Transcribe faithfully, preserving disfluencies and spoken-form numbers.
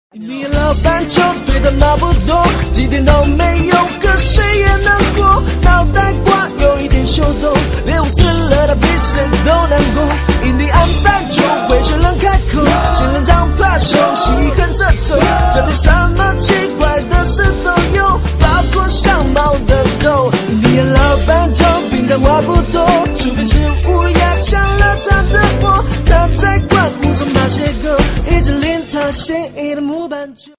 你老板就对他差不多，几天都没有，可谁也难过。脑袋瓜有一点秀逗，连我死了他比谁都难过。印第安斑鸠会学人开口，仙人掌怕羞，细横着头，这里什么奇怪的事都有，包括像猫的狗。印第安老板就平常话不多，除非是乌鸦抢了他的窝，他在管胡诌那些狗，一直令他心仪的木板球。